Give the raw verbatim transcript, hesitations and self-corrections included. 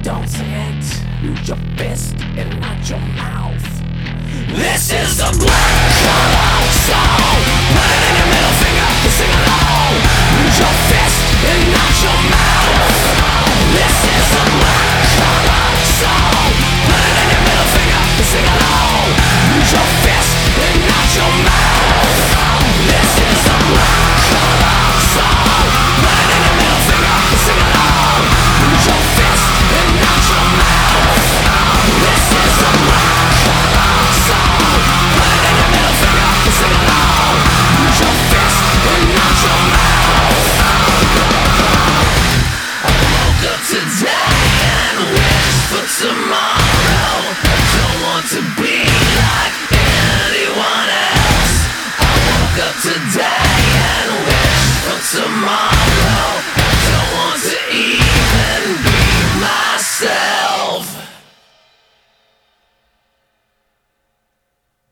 Don't say it. Use your fist and not your mouth. This is the black collar song. Put it in your middle finger and sing along. Use your fist and not your mouth. This is the black